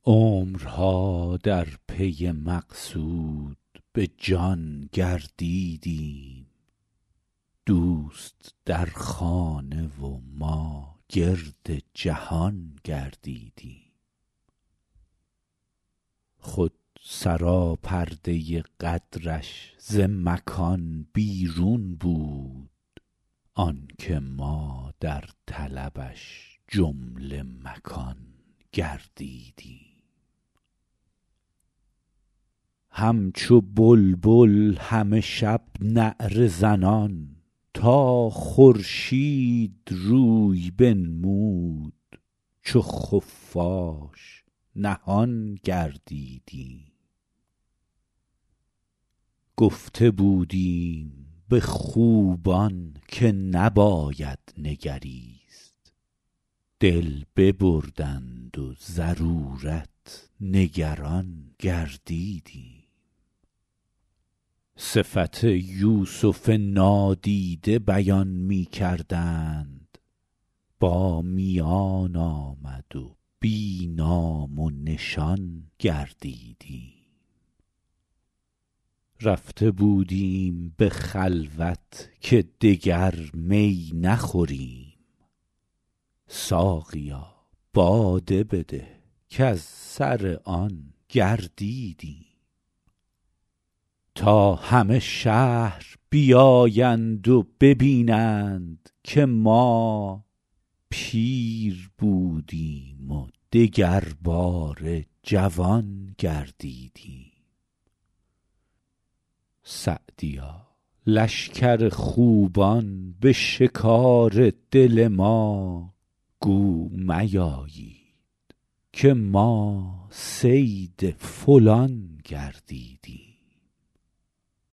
عمرها در پی مقصود به جان گردیدیم، دوست در خانه و ما گرد جهان گردیدیم. خود سراپرده قدرش ز مکان بیرون بود، آنکه ما در طلبش جمله مکان گردیدیم. همچو بلبل همه شب نعره زنان، تا خورشید روی بنمود چو خفاش نهان گردیدیم. گفته بودیم به خوبان که نباید نگریست، دل ببردند و ضرورت نگران گردیدیم. صفت یوسف نادیده بیان می کردند، با میان آمد و بی نام و نشان گردیدیم. رفته بودیم به خلوت که دگر می نخوریم، ساقیا باده بده کز سر آن گردیدیم. تا همه شهر بیایند و ببینند که ما پیر بودیم و دگرباره جوان گردیدیم. سعدیا لشکر خوبان به شکار دل ما گو میایید، که ما صید فلان گردیدیم.